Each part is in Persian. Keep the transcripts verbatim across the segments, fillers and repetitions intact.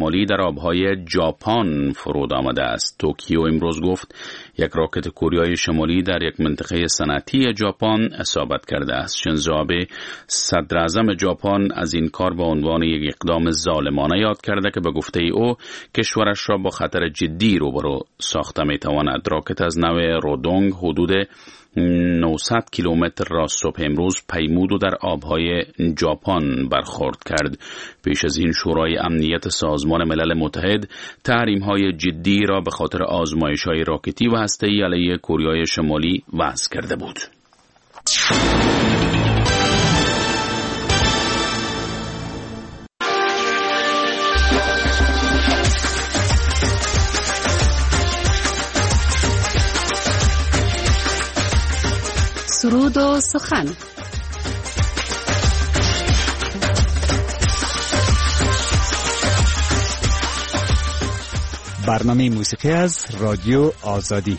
شمالی در آبهای ژاپن فرود آمده است. توکیو امروز گفت یک راکت کوریای شمالی در یک منطقه صنعتی ژاپن اصابت کرده است. شینزو آبه صدر اعظم ژاپن از این کار به عنوان یک اقدام ظالمانه یاد کرده که به گفته او کشورش را با خطر جدی روبرو ساخته می تواند. راکت از نوع رودونگ حدود نهصد کیلومتر را صبح امروز پیمود و در آبهای ژاپن برخورد کرد. پیش از این شورای امنیت سازمان ملل متحد تحریم‌های جدی را به خاطر آزمایش‌های راکتی و هسته‌ای علیه کره شمالی وضع کرده بود. سرود و سخن. برنامه موسیقی از رادیو آزادی.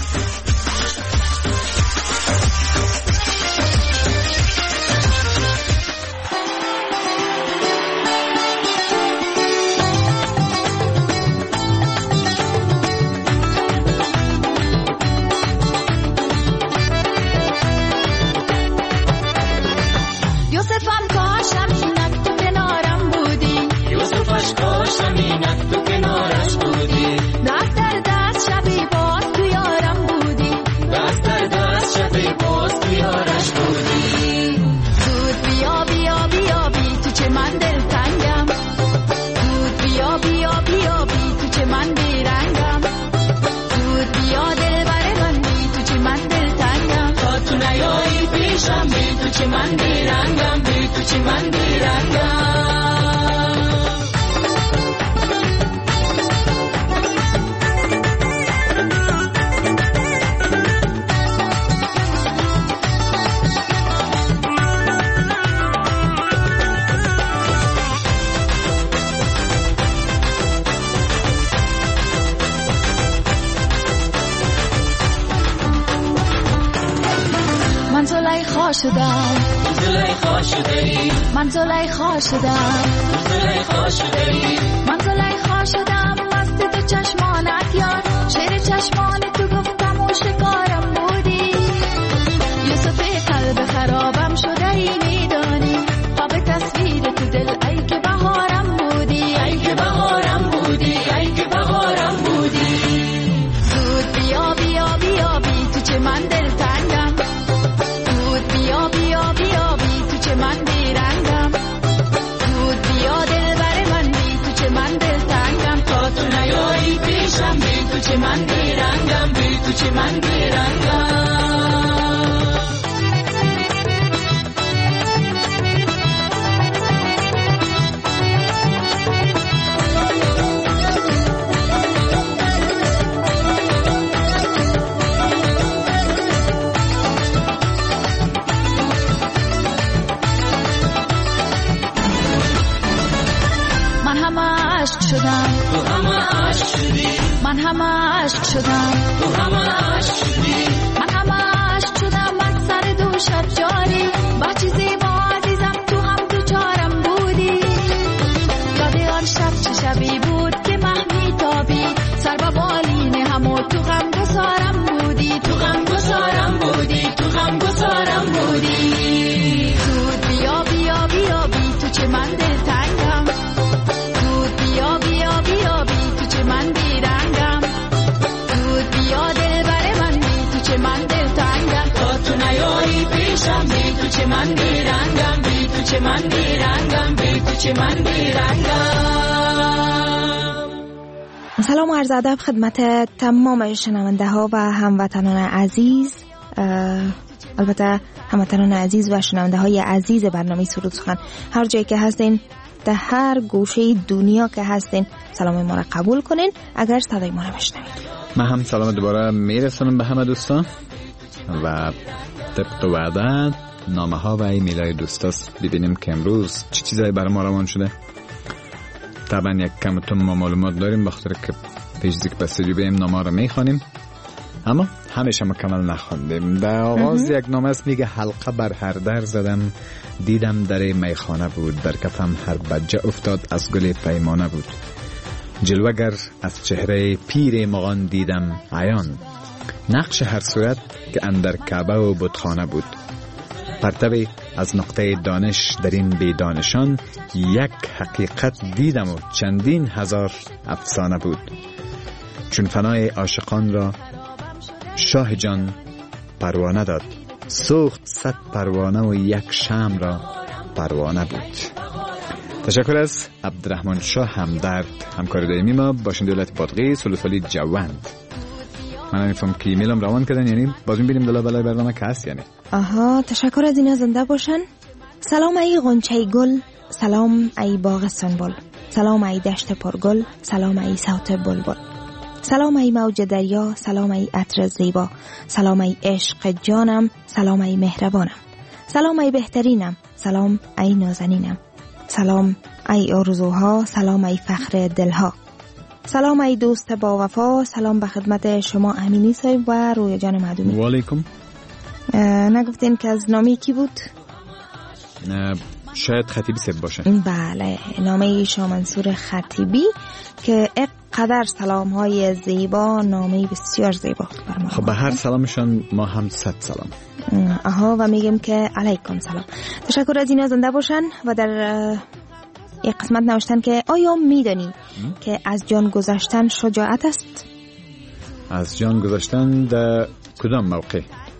من زلیخا شدم زلیخا شدی من زلیخا شدم مست تو چشمانت یار شیر چشمان تو گفتم و شکارم بودی یوسف قلب خرابم شده ای میدانی خواب تصویر تو دل ای که بهارم بودی ای که بهارم بودی ای که بهارم بودی زود بیا بیا بیا بی تو چه من دل تنگم زود بیا بیا بیا بی تو چه من بیرنگم زود بیا دل بر من بی تو چه من دل تنگم تا تو نیایی پیشم بی تو چه من بیرنگم بی تو چه من بیرنگم تو همه عشق شدی من همه عشق شدم تو همه عشق شدی من همه عشق شدم از سر دو شب جاری با چیزی با عزیزم تو هم تو چارم بودی یاد آن شب چه شبی بود که محمی تابی سر با بالین همو تو غم گسارم بودی تو غم گسارم بودی تو غم گسارم بودی زود بیا بیا بیا بی تو چه من دل تنگم زود بیا بیا بیا بی تو چه من بیرنگم زود بیا دل بر من بی تو چه من دل تنگم تا تو نیایی پیشم بی تو چه من بیرنگم بی تو چه من بیرنگم بی تو چه من بیرنگم. سلام و عرض ادب خدمت تمام شنونده ها و هموطنان عزیز، البته هموطنان عزیز و شنونده های عزیز برنامه سرود سخن هر جایی که هستین، در هر گوشه دنیا که هستین، سلام ما را قبول کنین اگر صدای ما را بشنوید. من هم سلام دوباره میرسونم به همه دوستان و طبق وعده نامه ها و ایمیل های دوستاست ببینیم که امروز چی چیزایی برای ما روان شده. طبعا یک کمتون ما معلومات داریم بخاطر که پیش از اینکه بستگی بیم نامه را میخوانیم، اما همیشه مکمل نخواندیم. در آغاز یک نامه است میگه حلقه بر هر در زدم دیدم در میخانه بود، در کفم هر بجه افتاد از گل پیمانه بود، جلوگر از چهره پیر مغان دیدم عیان، نقش هر صورت که اندر کعبه و بتخانه بود. پرتوی از نقطه دانش در این بیدانشان، یک حقیقت دیدم و چندین هزار افسانه بود. چون فنای عاشقان را شاه جان پروانه داد، سوخت صد پروانه و یک شمع را پروانه بود. تشکر از عبدالرحمن شاه همدرد، همکار دائمی ما باشین دولت بادغی سلوسالی جوند. من نمیفهم که ایمیلم روان کردن، یعنی باز میبینیم دلا بلای برنامه که هست. یعنی آها، تشکر از اینا زنده باشن. سلام ای غنچه گل، سلام ای باغ سنبل، سلام ای دشت پرگل، سلام ای صوت بلبل، سلام ای موج دریا، سلام ای عطر زیبا، سلام ای عشق جانم، سلام ای مهربانم، سلام ای بهترینم، سلام ای نازنینم، سلام ای آرزوها، سلام ای فخر دلها، سلام ای دوست با وفا. سلام به خدمت شما امینی صاحب و رویا جان معدومی. و علیکم. نگفتین که از نامی کی بود؟ شاید خطیبی صاحب باشه. بله، نامه شاه منصور خطیبی که اقدر سلام های زیبا، نامه بسیار زیبا. خب به هر سلامشان ما هم صد سلام. آها، و میگم که علیکم سلام. تشکر از اینا زنده باشن. و در یک قسمت نوشتن که آیا میدانی که از جان گذاشتن شجاعت است؟ از جان گذاشتن در کدام موقع؟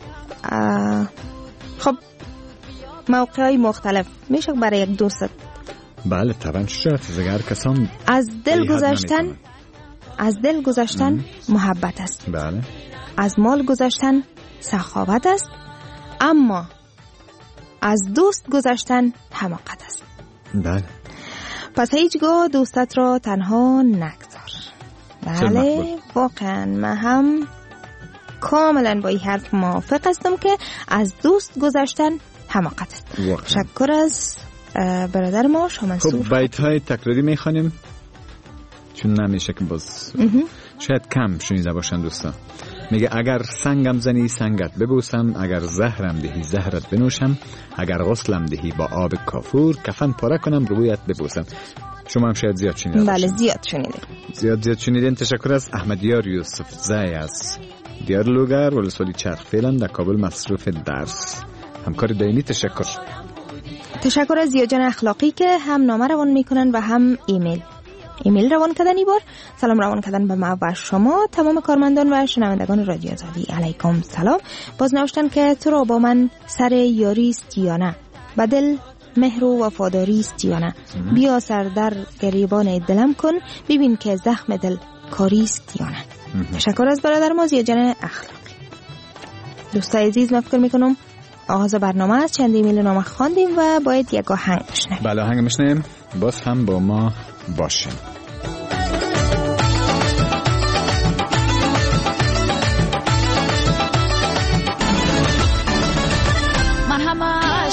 خب موقع های مختلف میشه برای یک دوست. بله طبعا شجاعت است. اگر کسان از دل گذاشتن، از دل گذاشتن محبت است. بله. از مال گذاشتن سخاوت است. اما از دوست گذاشتن حماقت است. بله. پس هیچگاه دوستت را تنها نگذار. بله واقعا من هم کاملا با این حرف موافق هستم که از دوست گذاشتن حماقت است. تشکر از برادر ما شاه منصور. خب بیت های تکراری میخوانیم چون نمیشه که باز شاید کم شنیده باشن دوستان. میگه اگر سنگم زنی سنگت ببوسم، اگر زهرم دهی زهرت بنوشم، اگر غسلم دهی با آب کافور، کفن پاره کنم رویت ببوسم. شما هم شاید زیاد شنیده باشین. بله زیاد شنیدیم. زیاد زیاد شنیدین. تشکر از احمدیار یوسف زای از دیار لوگر ولسوالی چرخ فعلا در کابل مصروف درس. همکار دائمی. تشکر. تشکر از زیاد جان اخلاقی که هم نامه روان میکنن و هم ایمیل. ایمیل روان کردن ای بار. سلام روان کردن به ما و شما تمام کارمندان و شنوندگان رادیو آزادی. علیکم سلام. باز نوشتن که تو را با من سر یاری است یا نه، با دل مهر و وفاداری است یا نه، بیا سر در گریبان دلم کن، ببین که زخم دل کاری است یا نه. تشکر از برادر ما زیاد جان اخلاقی. دوستای عزیز من فکر میکنم آغاز برنامه است. چند ایمیل نامه خواندیم و باید یک آهنگ بشنویم. بله آهنگ میشنویم. باز هم با ما باشین. من همش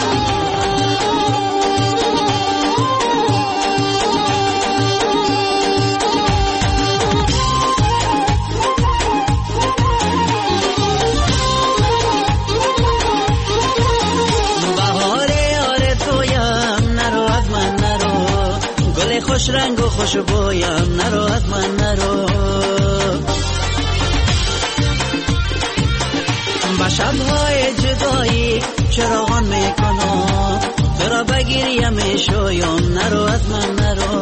خوش رنگ و خوش بویم، نرو از من نرو. با شبهای جدایی چراغان میکنم، تو را بگیریم میشویم، نرو از من نرو.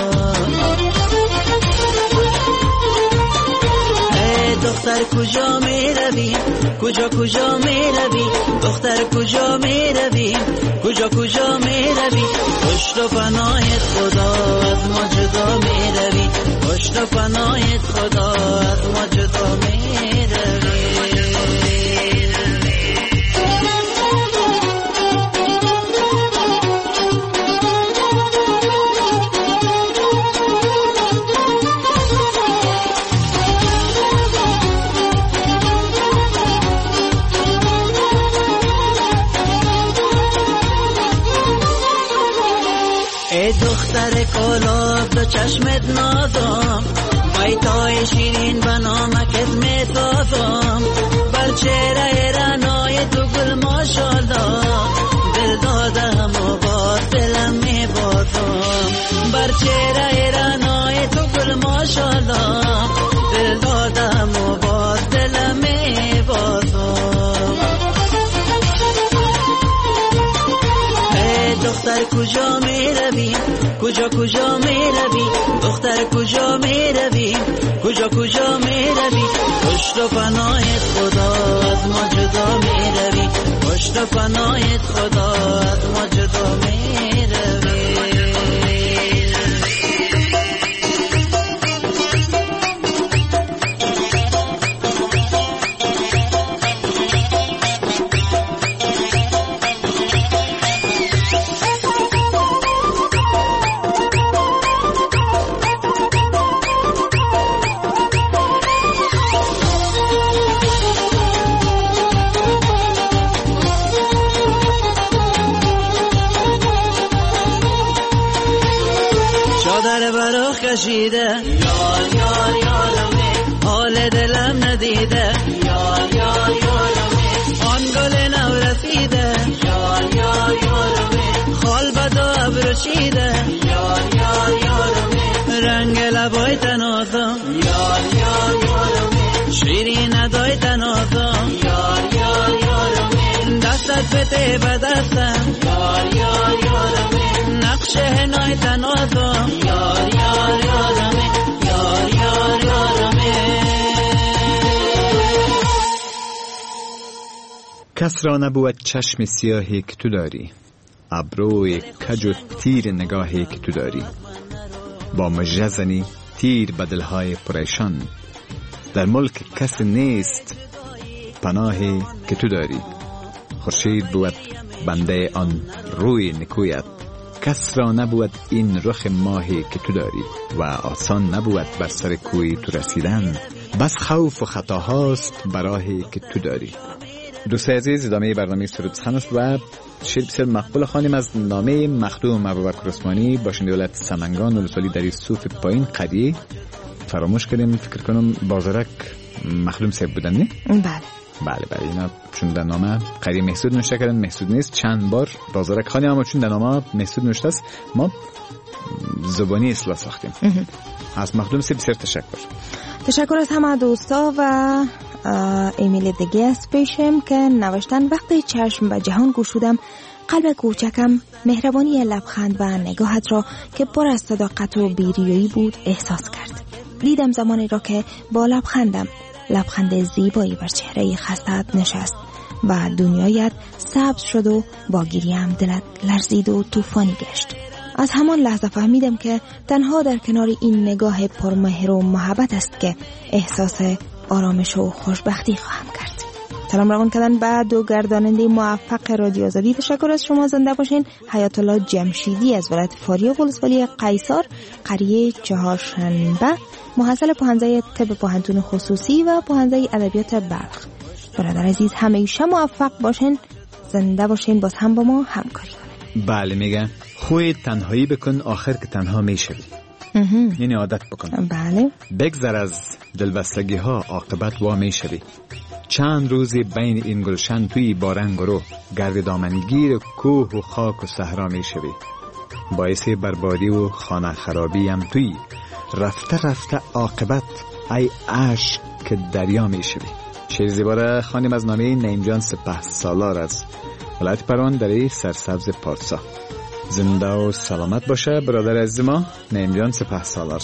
ای دختر کجا می روی، کجا کجا می روی، دختر کجا می روی، کجا کجا می روی. پشت و پناهت خدا از ما جدا می روی، پشت و پناهت خدا از ما جدا می روی. دختر کلاب دو چشمت نازم، بیتای شیرین به نامکت میسازم، بر چهره رنای تو گل ماشالله، دل دادم و باز دلم میبازم، بر چهره رنای تو دختر کجا می روی کجا کجا می روی دختر کجا می روی کجا کجا می روی پشت و پناهت خدا از ما جدا می روی پشت و پناهت خدا از ما جدا می روی کشیده یار یار یارمه حال دلم ندیده یار یار یارمه آن گل نو رسیده یار یار یارمه خال بد و ابرو چیده یار یار یارمه رنگ لبای تنازم یار یار یارمه شیرین ادای تنازم یار یار یارمه دستت بده به دستم یار یار یارمه نقش هنای تنازم یار یار یارمه یار یار یارمه کس را نبود چشم سیاهی که تو داری ابروی کج و تیر نگاهی که تو داری با مژه زنی تیر به دلهای پریشان در ملک کس نیست پناهی که تو داری خورشید بود بنده آن روی نکویت کس را نبود این رخ ماهی که تو داری و آسان نبود بر سر کوی تو رسیدن بس خوف و خطاهاست براهی که تو داری. دوستای عزیز ادامه برنامه سرود سخن است و شعر بسیار مقبول خوانیم از نامه مخدوم ابوبکر عثمانی باشنده ولایت سمنگان ولسوالی در صوف پایین قریه. فراموش کردیم فکر کنم بازارک مخدوم صاحب بودن نه؟ بله بله بله اینا چون در نامه قریه محسود نوشته کردن محسود نیست چند بار بازارک خانیم اما چون در نامه محسود نوشته است ما زبانی اصلاح ساختیم. از مخدوم صاحب بسیار تشکر. تشکر از همه دوستا و ایمیل دیگه است پیشم که نوشتن وقتی چشم به جهان گشودم قلب کوچکم مهربانی لبخند و نگاهت را که پر از صداقت و بی‌ریایی بود احساس کرد. دیدم زمانی را که با لبخندم لبخند زیبایی بر چهره خسته‌ات نشست و دنیایت سبز شد و با گریم دلت لرزید و طوفانی گشت. از همان لحظه فهمیدم که تنها در کنار این نگاه پرمهر و محبت است که احساس آرامش و خوشبختی خواهم کرد. سلام روان کردن به دو گرداننده موفق رادیو آزادی. تشکر از شما. زنده باشین. حیات الله جمشیدی از ولایت فاریاب ولسوالی قیصر قریه چهارشنبه محصل پوهنځی طب پوهنتون خصوصی و پوهنځی ادبیات بلخ. برادر عزیز همیشه موفق باشین. زنده باشین. باز هم با ما همکاری کنین. بله میگه خوی تنهایی بکن آخر که تنها میشوی. یعنی عادت بکن. بله. بگذر از دلبستگی ها عاقبت وا میشوی. چند روزی بین این گلشن توی بارنگ رو گرد دامنگیر کوه و خاک و صحرا میشوی. باعث بربادی و خانه خرابی هم توی رفته رفته عاقبت ای عشق که دریا میشوی. شعر زیبا خوانیم از نامه نعیم جان سپه سالار از ولایت پروان در سرسبز پارسا. زنده و سلامت باشه برادر عزیز ما نعیم جان سپه سالار.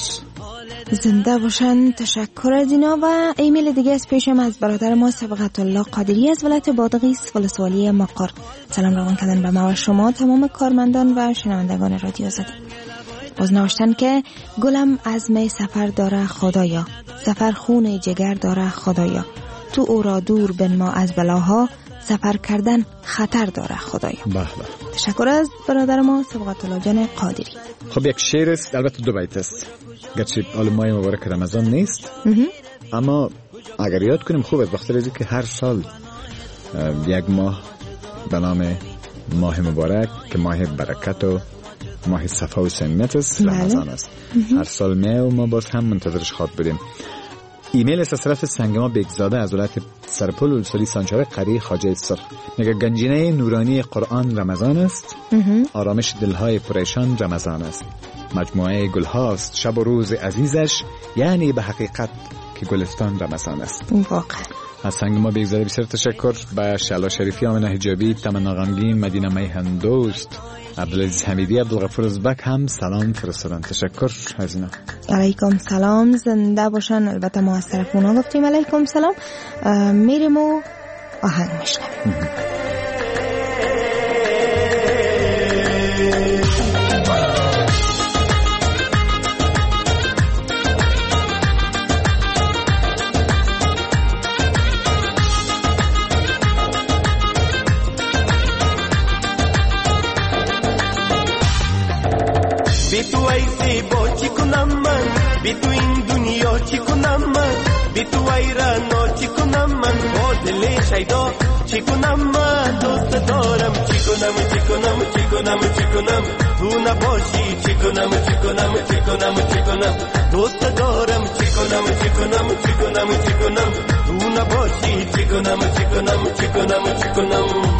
زنده باشن. تشکر از اینا. و ایمیل دیگه از پیشم از برادر ما سبقت الله قادری از ولایت بادغیس ولسوالی مقر. سلام روان کردن به ما و شما تمام کارمندان و شنوندگان رادیو آزادی. باز نوشتن که گلم عزم سفر داره خدایا سفر خون جگر داره خدایا تو او را دور بنما از بلاها سفر کردن خطر داره خدایا. بله. تشکر از برادر ما سبقت الله جان قادری. خب یک شعر است البته دو بیت است گرچه حال ماه مبارک رمضان نیست اما اگر یاد کنیم خوب است بخاطر اینکه هر سال یک ماه به نام ماه مبارک که ماه برکت و ماه صفا و سمیت است رمضان است. هر سال ماه و ما باز هم منتظرش خواد بودیم. ایمیل است از طرف سنگما بگزاده از ولایت سرپل ولسوالی سانچار قریه خواجه سرخ. میگه گنجینه نورانی قرآن رمضان است. آرامش دلهای پریشان رمضان است. مجموعه گل هاست شب و روز عزیزش یعنی به حقیقت که گلستان رمضان است. واقعا از سنگما بگزاده بسیار تشکر. به شعلا شریفی آمنه حجابی تمنا غمگین مدینه میهن دوست عبدالعزیز حمیدی عبدالغفور ازبک هم سلام فرستادن. تشکر از اینا. علیکم سلام، زنده باشن. البته ما از طرف اونا گفتیم علیکم سلام. میریم و آهنگ میشنویم. بی تو ای زیبا چی کنم من، بی تو این دنیا چی کنم من، بی تو ای رنا چی کنم من، با دل شیدا چی کنم من. دوست دارم چی کنم چی کنم چی کنم چی کنم، تو نباشی چی کنم چی کنم چی کنم چی کنم. دوست دارم چی کنم چی کنم چی کنم چی کنم، تو نباشی چی کنم چی کنم چی کنم چی کنم.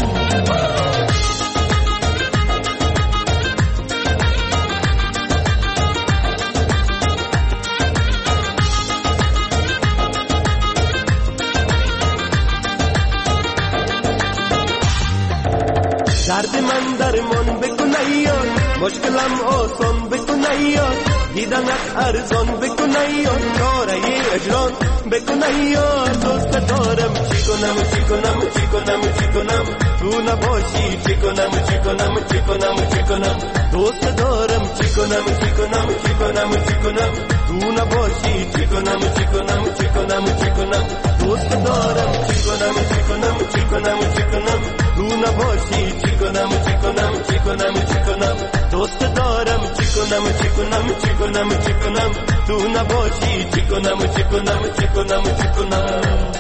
درد من درمان بکنه یار، مشکلم آسان بکنه یار، دیدنت ارزان بکنه یار، کاره اجران بکنه یار. دوست دارم چی کنم چی کنم چی کنم چی کنم، تو نباشی چی کنم چی کنم چی کنم چی کنم. دوست دارم چی کنم چی کنم چی کنم چی کنم، تو نباشی چی کنم چی کنم چی کنم چی کنم. دوست دارم چی کنم چی کنم چی کنم چی کنم، تو نباشی چی کنم چی کنم چی کنم چی کنم. دوست دارم چی کنم چی کنم چی کنم چی کنم، تو نباشی چی کنم چی کنم چی کنم چی کنم.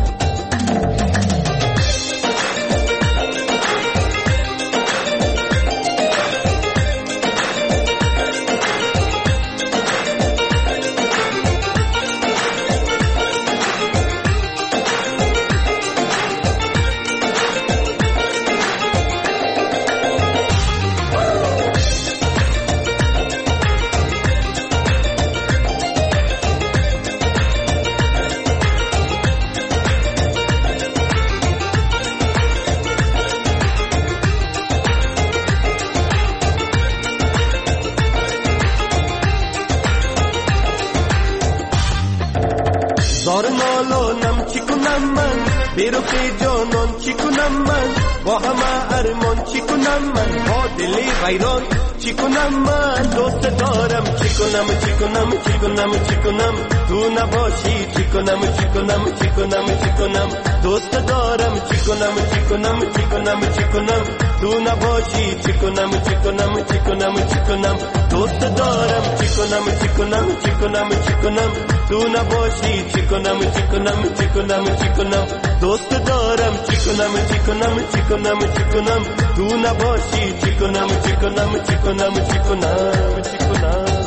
زار مالو نم چی کنم من، بیرو که جانان چی کنم من، با همه ارمان چی کنم من، با دل ویران چی کنم من. دوست دارم چی کنم چی کنم چی کنم چی کنم، تو نباشی چی کنم چی کنم چی کنم چی کنم. دوست دارم چی کنم چی کنم چی کنم چی کنم، تو نباشی چی کنم چی کنم چی کنم چی کنم. دوست دارم چی کنم چی کنم چی کنم چی کنم، تو نباشی چی کنم چی کنم چی کنم چی کنم. دوست دارم چی کنم چی کنم چی کنم چی کنم، تو نباشی چی کنم چی کنم چی کنم چی کنم چی کنم.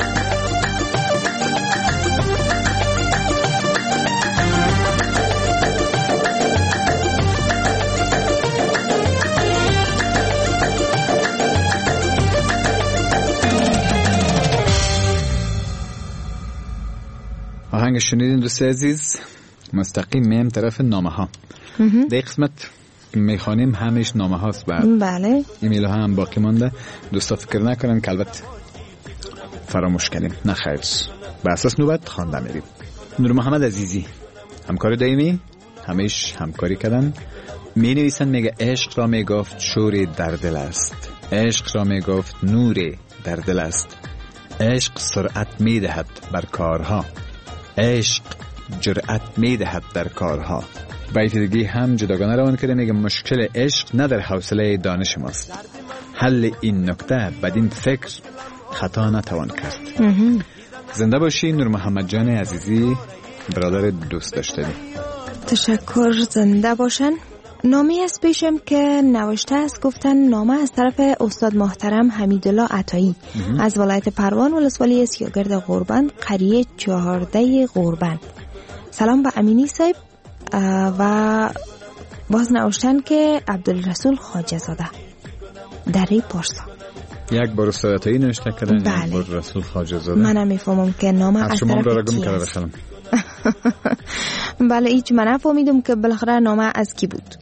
آهنگ شنیدین دوست عزیز، مستقیم میم طرف نامه ها. در قسمت میخوانیم همیش نامه هاست. بله. ایمیل ها هم باقی مانده. دوستا فکر نکنن که البته فراموش کردیم، نه خیر، به اساس نوبت خوانده میریم. نور محمد عزیزی همکار دائمی، همیش همکاری کردن. می نویسن میگه عشق را میگفت شور در دل است، عشق را میگفت نور در دل است، عشق سرعت میدهد بر کارها، عشق جرأت میدهد در کارها. بیت دیگه هم جداگانه روان کرده، میگه مشکل عشق نه در حوصله دانش ماست، حل این نکته بدین فکر خطا نتوان کرد. زنده باشی نور محمد جان عزیزی، برادر دوست داشتنی. تشکر، زنده باشن. نامی از پیشم که نوشته است، گفتن نامه از طرف استاد محترم حمیدالله عطایی از ولایت پروان ولسوالی سیاگرد غربند، قریه چهارده غربند. سلام به امینی صاحب و باز نوشتن که عبدالرسول خواجه زاده دره پارسا. یک بار استاد عطایی نوشته کردن، بله. یک بار رسول خواجه زاده. منم میفهمم که نامه از طرف کی است. بله، هیچ من نفهمیدم که بالاخره نامه از کی بود.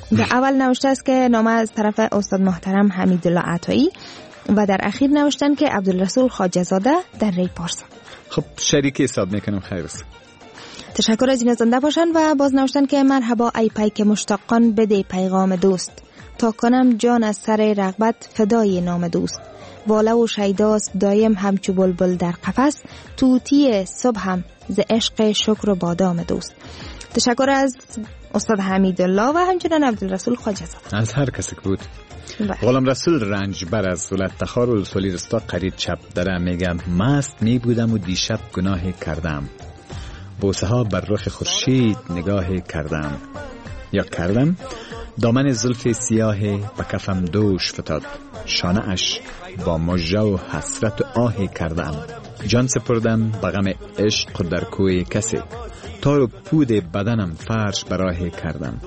در اول نوشته است که نامه از طرف استاد محترم حمیدالله عطایی و در اخیر نوشتن که عبدالرسول خواجه زاده در ری پارسا. خب شریک حساب میکنم. خیر است. تشکر از این زنده باشن و باز نوشتن که مرحبا ای پیک مشتاقان بده پیغام دوست تا کنم جان از سر رغبت فدای نام دوست واله و شیداست دایم همچو بلبل در قفس توتی صبح هم ز عشق شکر و بادام دوست. تشکر از استاد حمیدالله و همچنان عبدالرسول خواجه زاده. از هر کسی که بود. غلام رسول رنجبر از ولایت تخار و سولی رستا قریب چپ داره میگم مست می بودم و دیشب گناه کردم بوسه ها بر رخ خورشید نگاه کردم یا کردم دامن زلف سیاه به کفم دوش فتاد شانه اش با مژه و حسرت و آه کردم جان سپردم به غم عشق در کوی کسی تار و پود بدنم فرش براه کردم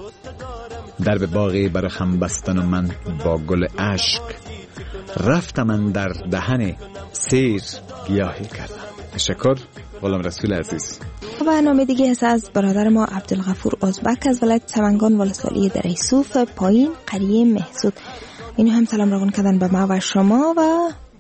درب باغی بر خم بستن و من با گل عشق رفتم من در دهن سیر گیاهی کردم. تشکر غلام رسول عزیز. و نامه دیگه هست از برادر ما عبدالغفور ازبک از ولایت سمنگان ولسوالی در ایسوف پایین قریه محسود. اینو هم سلام روان کردن به ما و شما و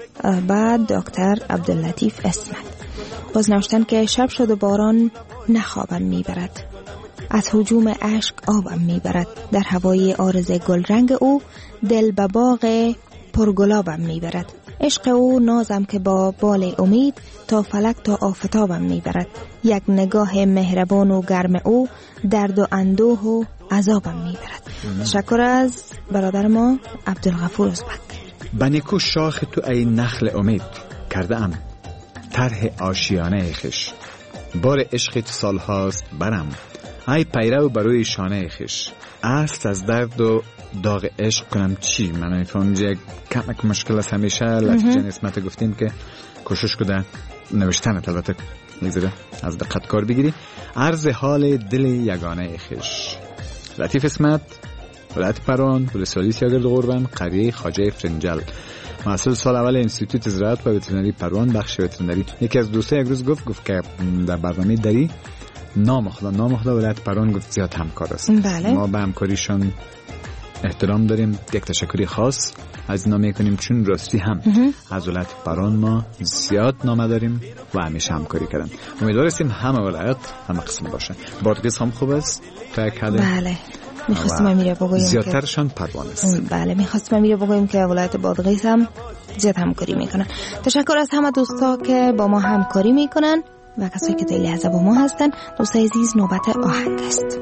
بعد دکتر عبداللطیف اسمت. باز نوشتن که شب شد و باران نخوابم میبرد از هجوم عشق آبم میبرد در هوای آرز گل رنگ او دل به باغ پرگلابم میبرد عشق او نازم که با بال امید تا فلک تا آفتابم میبرد یک نگاه مهربان و گرم او درد و اندوه و عذابم میبرد. تشکر از برادر ما عبدالغفور ازبک. بنیکو شاخ تو ای نخل امید کرده ام طرح آشیانه خش بار عشق تو سال هاست برم ای پیرو بروی شانه خش است از درد و داغ عشق کنم چی من نمیفهمم یک کمک مشکل است همیشه لطیجه نسمت گفتیم که کوشش کده نوشتن البته میذاره از دقت کار بگیری عرض حال دل یگانه خش لطیف اسمت ولایت پروان ولسوالی سیاگرد قربان قریه خواجه فرنجل محصول سال اول انستیتوت زراعت و وترنری پروان بخش وترنری. یکی از دوستان یک روز گفت گفت که در برنامه دری نام خدا نام خدا ولایت پروان گفت زیاد همکار است. بله. ما به همکاریشون احترام داریم یک تشکری خاص از اینا میکنیم چون راستی هم از ولایت پروان ما زیاد نامه داریم و همیشه همکاری کردن. امیدواریم همه ولایت همه قسم باشه. بادغیس هم خوب است تا کده. بله. میخواستم امیره بگویم زیادترشان پروان است. بله میخواستم امیره بگویم که ولایت بادغیس هم زیاد همکاری میکنن. تشکر از همه دوستا که با ما همکاری میکنن و کسایی که خیلی لحظه با ما هستن. دوستای عزیز نوبت آهنگ است.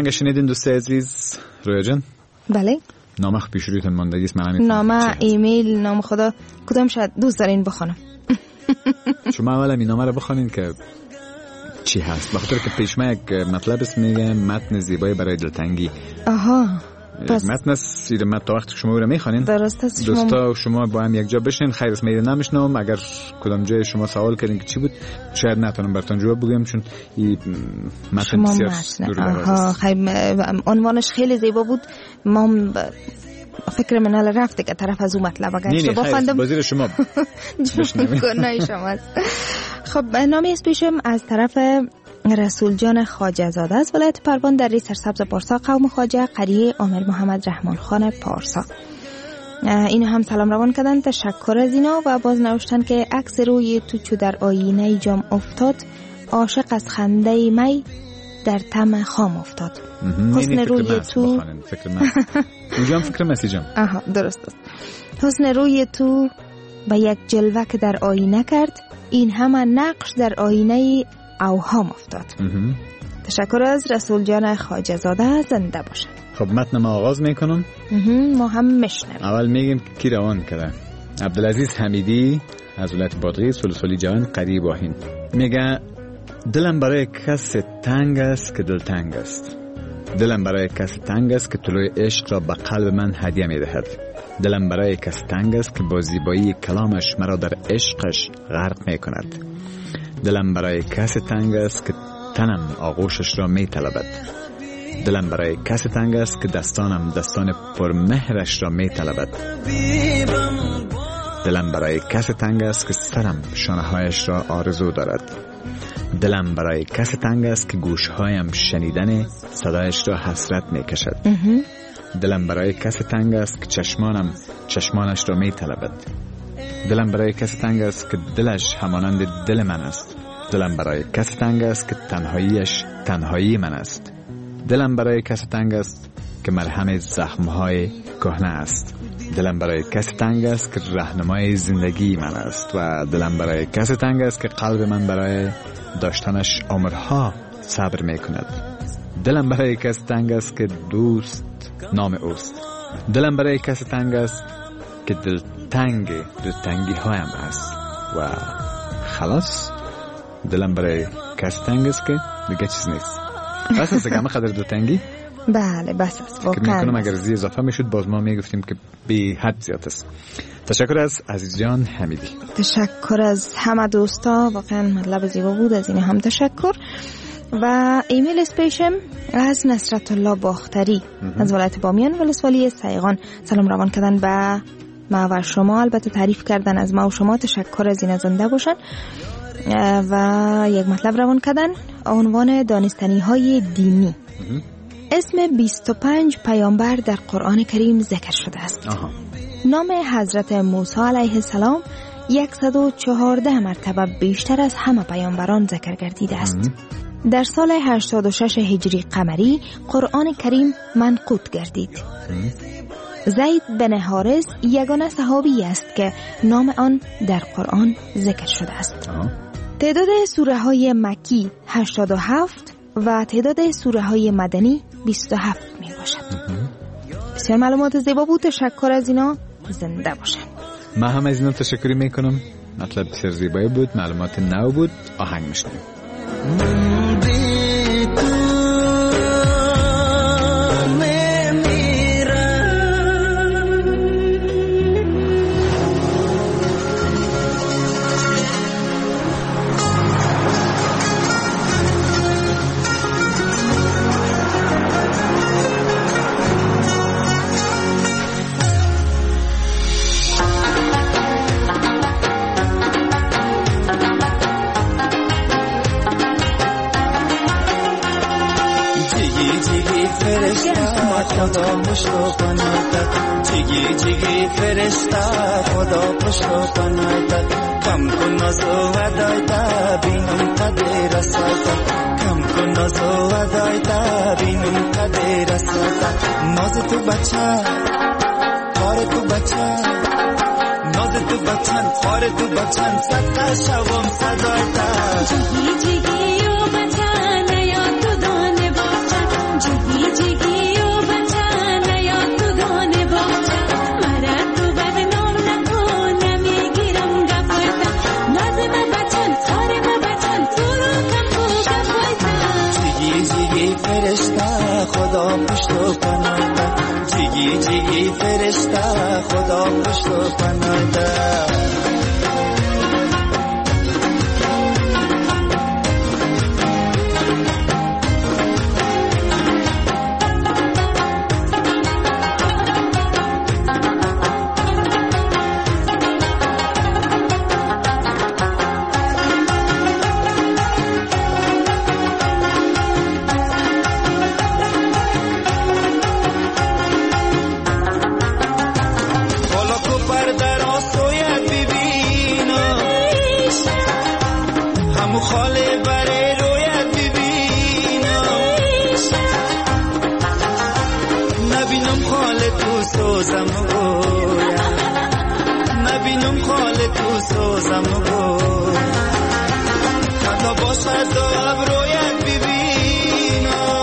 آهنگ شنیدین دوست عزیز رویا جان؟ بله. نام خود پیشرویتون ماندگی است؟ من نام، ایمیل، نام خدا کدام شاید دوست دارین بخونم؟ شما اولا این نامه رو بخونین که چی هست، بخاطر که پیشما یک مطلب است میگه متن زیبایی برای دلتنگی. آها، پس متن سیر متن تا وقتی شما رو میخوانین درست است. دوستا و شما با هم یک جا بشین، خیر است میره نمیشنم. اگر کدام جای شما سوال کردین که چی بود شاید نتونم براتون جواب بگم، چون این متن بسیار دور آها، خیر عنوانش خیلی زیبا بود. ما فکر من حالا رفته که طرف از اون مطلب اگر اشتباه خواندم بازی شما بشنوید. گناه شماست. خب نامی اسپیشم از طرف رسول جان خواجه زاده از ولایت پروان در ری سرسبز پارسا، قوم خواجه، قریه عامر محمد رحمان خان پارسا. اینو هم سلام روان کردن، تشکر از اینا و باز نوشتن که عکس روی تو چو در آینه جام افتاد، عاشق از خنده می در طمع خام افتاد. حسن روی تو فکر من اونجا فکر مسیجم. آها درست است. حسن روی تو با یک جلوه که در آینه کرد، این همه نقش در آینه اوهام افتاد. تشکر از رسول جان خواجه زاده، زنده باشن. خب متن ما آغاز میکنم. ما هم میشنویم. اول میگیم کی روان کرده. عبدالعزیز حمیدی از ولایت بادغیس، سلسلی جوان، قریب واهین. میگه دلم برای کس تنگ است که دل تنگ است. دلم برای کس تنگ است که طلوع عشق را به قلب من هدیه میدهد. دلم برای کس تنگ است که با زیبایی کلامش مرا در عشقش غرق میکند. دلم برای کس تنگ است که تنم آغوشش را میطلبد. دلم برای کس تنگ است که دستانم دستان پرمهرش را میطلبد. دلم برای کس تنگ است که سرم شانه‌هایش را آرزو دارد. دلم برای کس تنگ است که گوشهایم شنیدن صدایش را حسرت میکشد. دلم برای کس تنگ است که چشمانم چشمانش را میطلبد. دلم برای کس تنگ است که دلش همانند دل من است. دلم برای کس تنگ است که تنهاییش تنهایی من است. دلم برای کس تنگ است که مرهم زخمهای کهنه است. دلم برای کس تنگ است که راهنمای زندگی من است. و دلم برای کس تنگ است که قلب من برای داشتنش عمرها صبر میکند. دلم برای کس تنگ است که دوست نام اوست. دلم برای کس تنگ است که دل تنگ دل تنگی هایم است. و خلاص دلم برای کس تنگ است که دیگه چیز نیست. بس است که خاطر دل تنگی. بله بس است واقعا. که میکنم اگر زی اضافه میشد باز ما میگفتیم که بی حد زیاد است. تشکر از عزیز جان حمیدی. تشکر از همه دوستا، واقعا مطلب زیبا بود، از این هم تشکر. و ایمیل اسپیشم از نصرت الله باختری از ولایت بامیان ولسوالی سیغان سلام روان کردن به ما و شما، البته تعریف کردن از ما و شما. تشکر از این، زنده باشن. و یک مطلب روان کردن، عنوان دانستنی های دینی. اسم بیست و پنج پیامبر در قرآن کریم ذکر شده است. آها. نام حضرت موسی علیه السلام صد و چهارده مرتبه بیشتر از همه پیامبران ذکر گردیده است. در سال هشتاد و شش هجری قمری قرآن کریم منقوط گردید. زید بن حارث یگانه صحابی است که نام آن در قرآن ذکر شده است. آه. تعداد سوره های مکی هشتاد و هفت و تعداد سوره های مدنی بیست و هفت می باشد. بسیار معلومات زیبا بود، تشکر از اینا، زنده باشن. ما هم از اینا تشکری میکنم، مطلب بسیار زیبایی بود، معلومات نو بود. آهنگ میشنیم. خدا پشت پناهت جیگی جیگی فرشته خدا پشت پناهت کم کن ناز و ودایتا بینم قدر رساتا کم کن ناز و ودایتا بینم قدر رساتا ناز تو بچه کار تو بچه ناز تو بچن کار تو بچن صدقه شوم صدایتا جیگی جیگی و بچه نیا تو دانه بچه جگی جگی و بچه نیا تو دانه باچه مرد تو بدنام نکن نمیگیرم گفایتا نازم بچن خارم بچن تو رو کم بو گفایتا جگی جگی فرشته خدا پشت و پناهده جگی جگی فرشته خدا پشت و پناهده نبینم خال تو سوزم گو حتی باشد دو ابرویت ببینم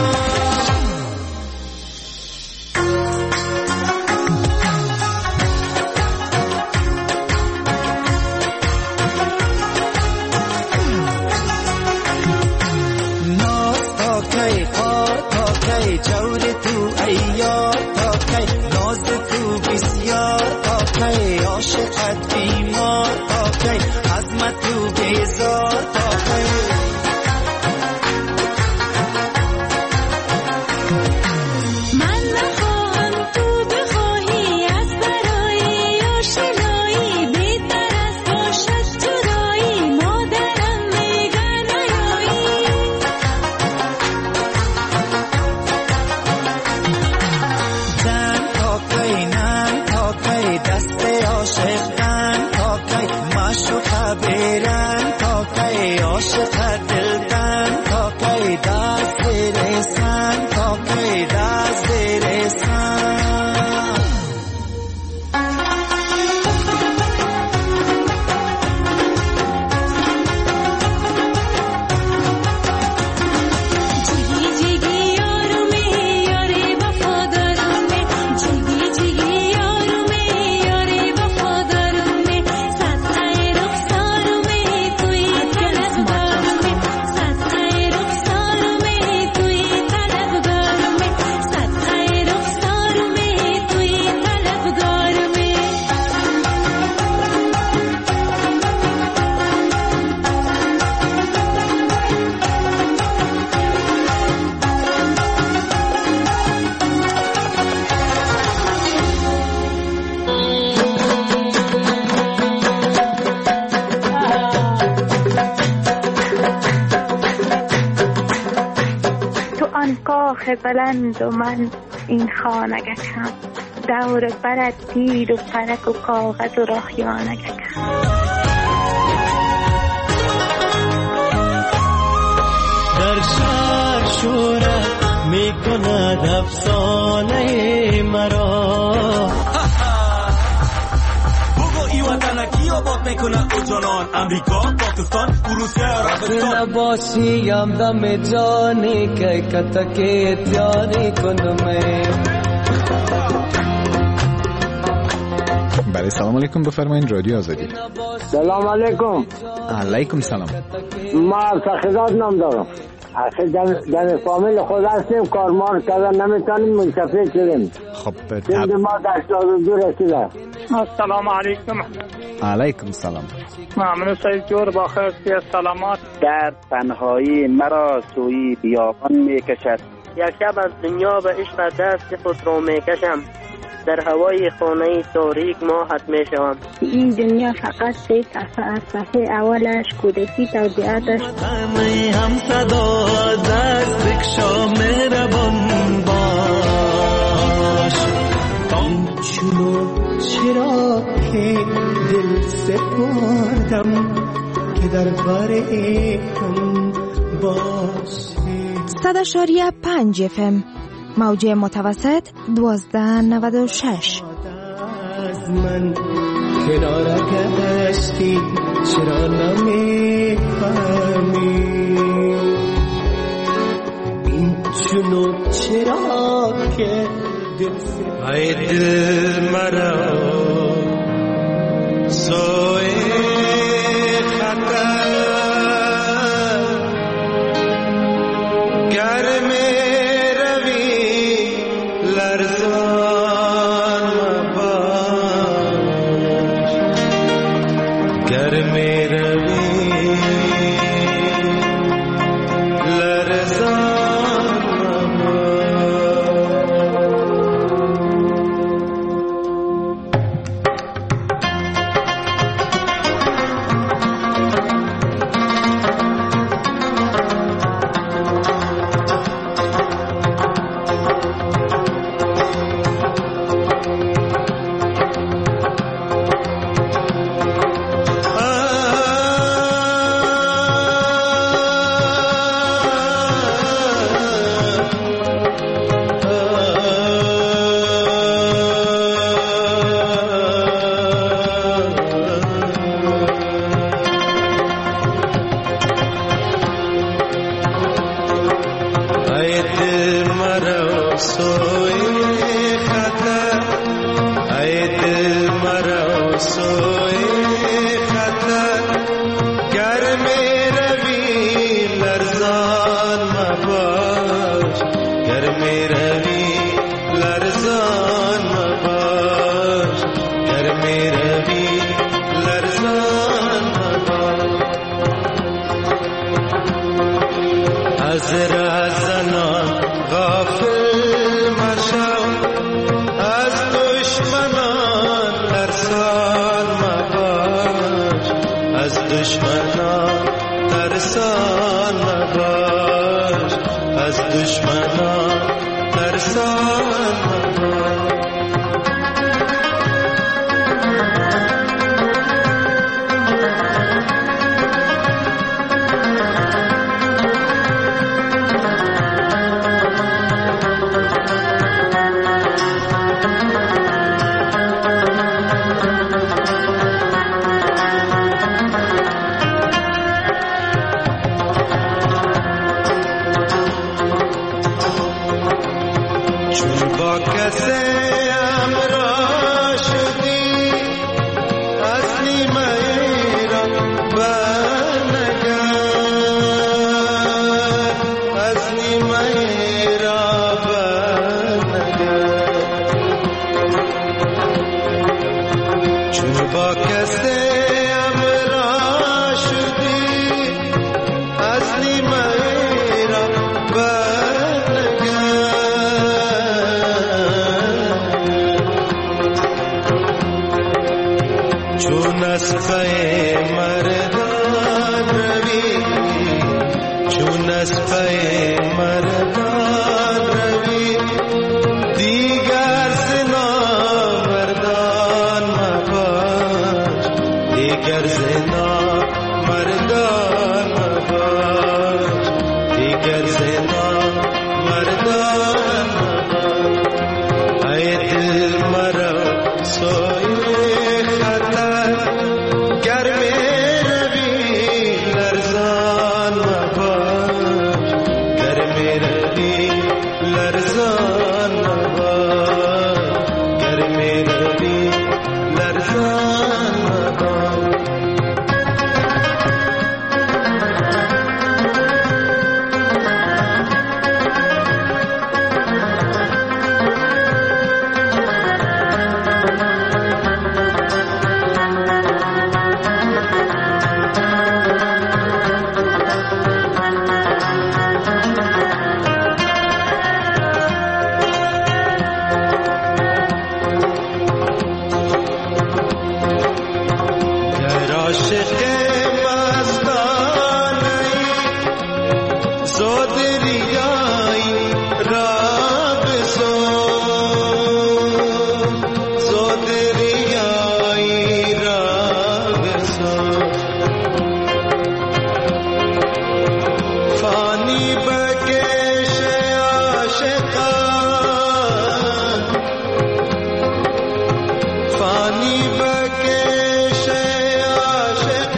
ناز تا کی خار تا کی جور تو ایار تا کی ناز تو بسیار تا کی عاشقت بیمار تا کی عظمت تو بیزار تا کی من نخواهم تو بخواهی از برای آشنایی بهتر از باشد جدایی مادرم میگه نیایی زن تا کی نن تا کی دست عاشقان تا کی معشوقه بیرن تا کی عاشق دلتن تا کی دست برسن تا کی دست برسن جگی جگی یارومی یاری وفادارومی جگی جگی یارومی یاری وفادارومی صدقه رخسارومی توی طلبگارومی صدقه رخسارومی توی طلبگارومی صدقه رخسارومی توی طلبگارومی تو آن کاخ بلند و من این خانگکم دور برد تیر و پرک و کاغذ و راهیانگکم در شهر شورت میکند افسانه مرا بگو ای وطن کی آباد میکند او جانان امریکا پاکستان روسیه عربستان نباشیم دم جانی که کتکی تیاری کنم بله سلام علیکم بفرمایید رادیو آزادی. سلام علیکم. علیکم سلام. ما فخرات نام دارم. اصلا در فامیل خود هستیم کارمار کردن نمیتونیم منصفه شدیم. خب سند ما در هشتاد و دو رسیده. السلام علیکم. علیکم سلام. ممنون سید جور با خیرسی سلامات. در تنهایی مرا سوی بیابان میکشد یک شب از دنیا به عشق دست خود را میکشم در هوای خانه تاریک ماهت میشوم این دنیا فقط سه صفحه از صفحه اولش کودکی توضیحاتش می هم صدا دست بکشا مهربان باش این چونو چرا که دل سپردم که در بارم باش صد اشاریه پنج اف ام موج متوسط دوازده نود و شش. از من کنار گشتی چرا نمیفهمی این چونو چرا که دل سے ای دل مرا سوئے خطر گر میں روی لرزان مباش گر میں روی لرزان فانی بکش عاشق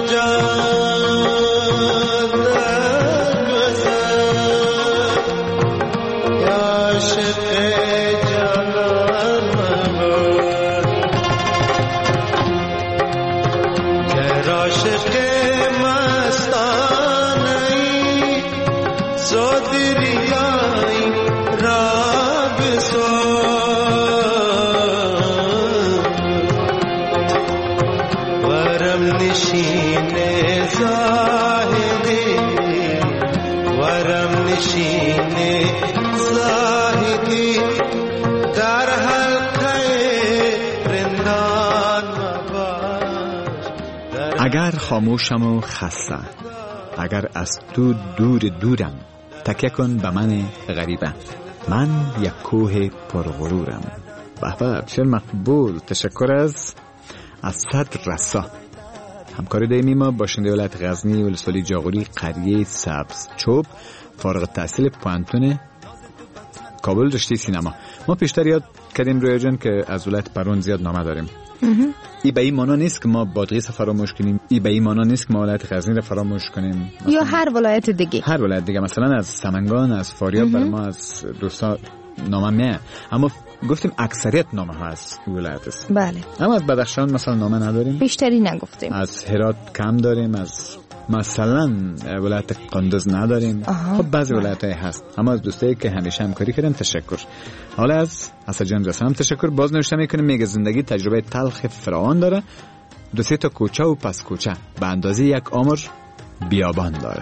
اگر خاموشم و خسته، اگر از تو دور دورم، تکیه کن به من غریبه، من یک کوه پرغرورم. به به، شعر مقبول. تشکر از اسد رسا، همکار دائمی ما، باشنده ولایت غزنی ولسوالی جاغوری، قریه سبز چوب، فارغ التحصیل پوانتون کابل رشته سینما. ما پیشتر یاد کردیم رویا جان که از ولایت پرون زیاد نامه داریم. ای به این مانا نیست که ما بادغیس فراموش کنیم، ای به این مانا نیست که ما ولایت غزنی را فراموش کنیم، یا هر ولایت دیگه هر ولایت دیگه. مثلا از سمنگان، از فاریاب برای ما از دوستا نامه میه، اما گفتیم اکثریت نامه ها از ولایت است. بله. اما از بدخشان مثلا نامه نداریم، بیشتری نگفتیم. از هرات کم داریم، از مثلا ولایت قندوز نداریم. آها. خب بعضی ولایت‌های هست، اما از دوستایی که همیشه همکاری کردن تشکر. حالا از اسد جان رسام تشکر. باز نوشته میکنه، میگه زندگی تجربه تلخ فراوان داره، دو سه تا کوچه و پس کوچه به اندازه یک عمر بیابان داره.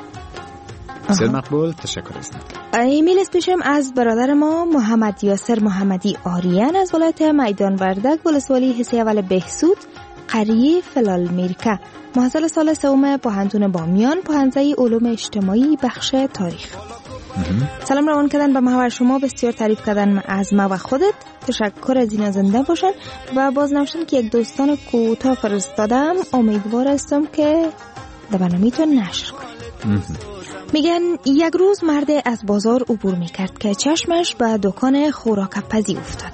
بسیار مقبول، تشکر است. ایمیل است پیشم از برادر ما محمد یاسر محمدی آریان از ولایت میدان وردک ولسوالی حصه اول بهسود قریه فلال میرکه، محصل سال سوم پوهنتون بامیان، پوهنده علوم اجتماعی بخش تاریخ. سلام روان کردن به محور شما، بسیار تعریف کردن از ما و خودت، تشکر از اینا، زنده باشن. و باز نوشتن که یک دوستان کوتاه فرستادم، امیدوار هستم که در برنامه‌تون نشر کنید. میگن یک روز مرد از بازار عبور میکرد که چشمش به دکان خوراک پزی افتاد.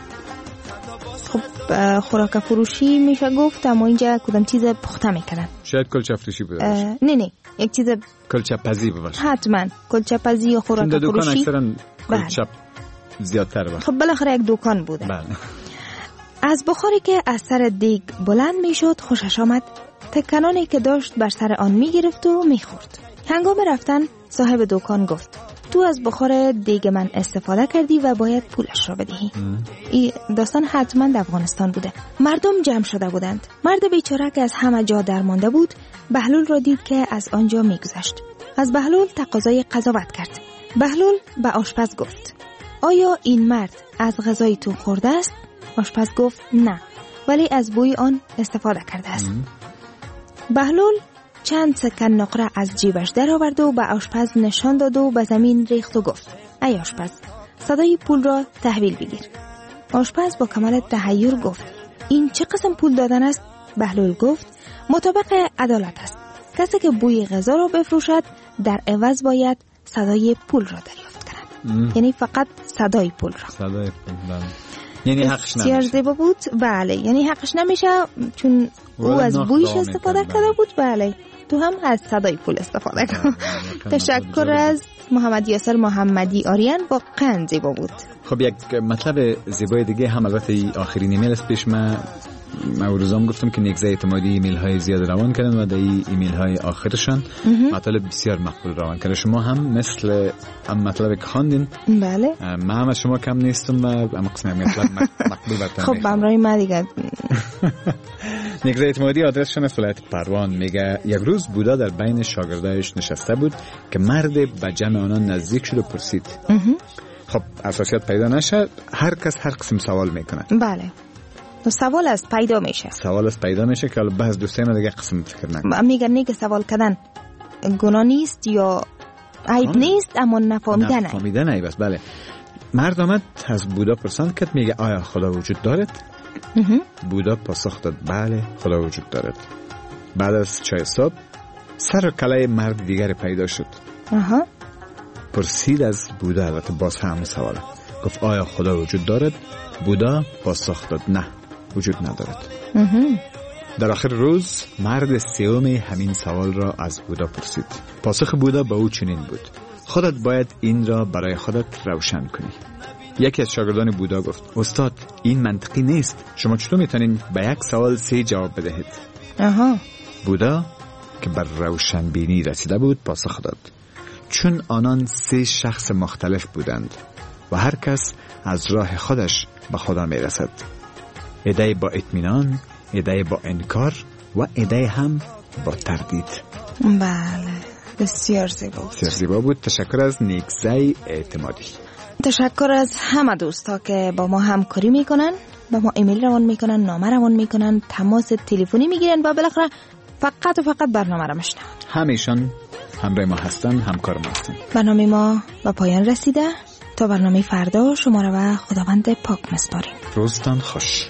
خب خوراک فروشی میشه گفت، اما اینجا کدام چیز پخته میکنن. شاید کلچه فروشی بوده باشه. نه نه، یک چیز کلچه پزی باشه. حتما کلچه پزی یا خوراک فروشی. دکان اکثرا کلچه زیادتر باشه. خب بالاخره یک دکان بوده. بله. از بخاری که از سر دیگ بلند میشد خوشش آمد. تکنانی که داشت بر سر آن میگرفت و میخورد. هنگام رفتن صاحب دکان گفت: تو از بخار دیگ من استفاده کردی و باید پولش را بدهی. این داستان حتما در افغانستان بوده. مردم جمع شده بودند. مرد بیچاره که از همه جا درمانده بود بهلول را دید که از آنجا میگذشت. از بهلول تقاضای قضاوت کرد. بهلول به آشپز گفت: آیا این مرد از غذای تو خورده است؟ آشپز گفت: نه، ولی از بوی آن استفاده کرده است. بهلول چند سکن نقره از جیبش در آورد و به آشپز نشان داد و به زمین ریخت و گفت: ای آشپز، صدای پول را تحویل بگیر. آشپز با کمال تحیر گفت: این چه قسم پول دادن است؟ بهلول گفت: مطابق عدالت است. کسی که بوی غذا را بفروشد در عوض باید صدای پول را دریافت کند. یعنی فقط صدای پول را. صدای پول، بله. یعنی حقش نمیشه. بسیار زیبا بود. بله، یعنی حقش نمیشه چون او از بویش استفاده کرده بود. بله، تو هم از صدای پول استفاده کن. تشکر از محمد یاسر محمدی آریان، واقعا زیبا بود. خب یک مطلب زیبای دیگه هم البته آخرین ایمیل است. پیش ما ما روزام گفتم که نگزه اعتمادی ایمیل های زیاد روان کردن و در این ایمیل های آخرشان مطالب بسیار مقبول روان کردن. شما هم مثل هم مطلب که خواندین. بله، من هم از شما کم نیستم و اما قسم مطلب مقبول برتر. خب بامرای ما دیگه نگزه اعتمادی آدرسشون از ولایت پروان. میگه یک روز بودا در بین شاگردایش نشسته بود که مرد به جمع آنان نزدیک شد و پرسید. خب اساسیات پیدا نشد، هر کس هر قسم سوال میکنه. بله، تو سوال از پیدا میشه. سوال از پیدا میشه که البته بعض دوستای من دیگه قسم فکر نکنه. میگن نه که سوال کردن گناه نیست یا عیب نیست، اما نفهمیدن عیب. نفهمیدن عیب است. بله. مرد آمد از بودا پرسید کرد، میگه آیا خدا وجود دارد؟ بودا پاسخ داد بله، خدا وجود دارد. بعد از چای صبح سر و کله مرد دیگر پیدا شد. آها. پرسید از بودا، البته باز هم سوال گفت آیا خدا وجود دارد؟ بودا پاسخ داد نه، وجود ندارد. در آخر روز مرد سیوم همین سوال را از بودا پرسید. پاسخ بودا به او چنین بود: خودت باید این را برای خودت روشن کنی. یکی از شاگردان بودا گفت: استاد، این منطقی نیست. شما چطور میتونین به یک سوال سه جواب بدهید؟ آها. بودا که بر روشن بینی رسیده بود پاسخ داد: چون آنان سه شخص مختلف بودند و هر کس از راه خودش به خدا می رسد. عده با اطمینان، عده با انکار و عده هم با تردید. بله، بسیار زیبا بود. بسیار زیبا بود. تشکر از نیکزای اعتمادی. تشکر از همه دوستا که با ما همکاری میکنن، با ما ایمیل روان میکنن، نامه روان میکنن، تماس تلفنی میگیرن و بالاخره فقط و فقط برنامه را میشنون. همیشون همراه ما هستن، همکار ما هستن. برنامه ما به پایان رسیده. تا برنامه فردا شما را به خداوند پاک میسپاریم. روزتان خوش.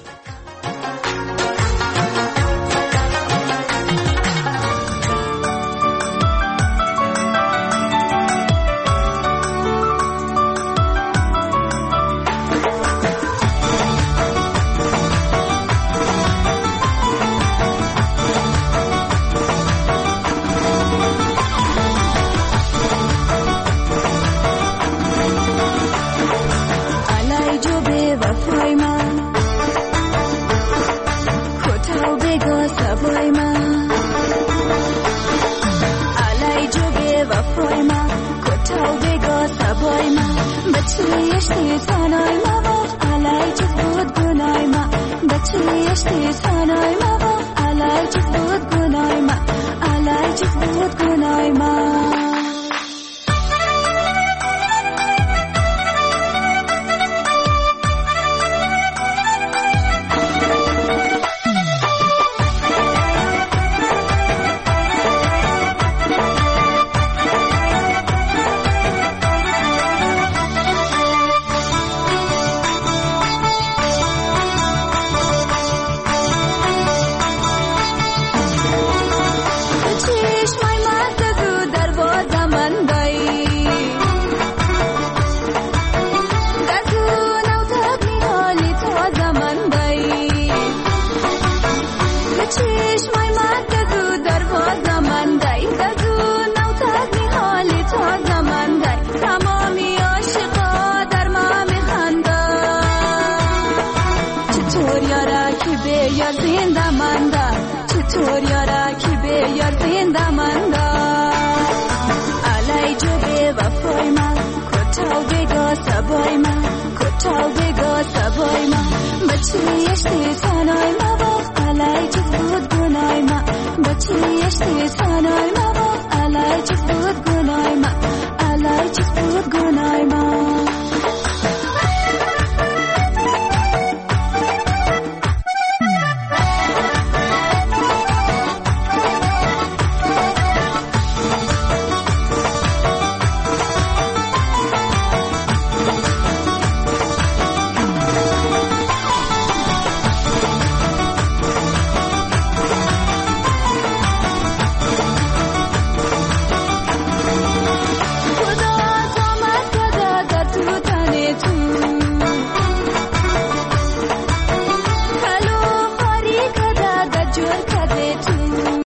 بچه یشتی تنای ما با علای چه بود گنای ما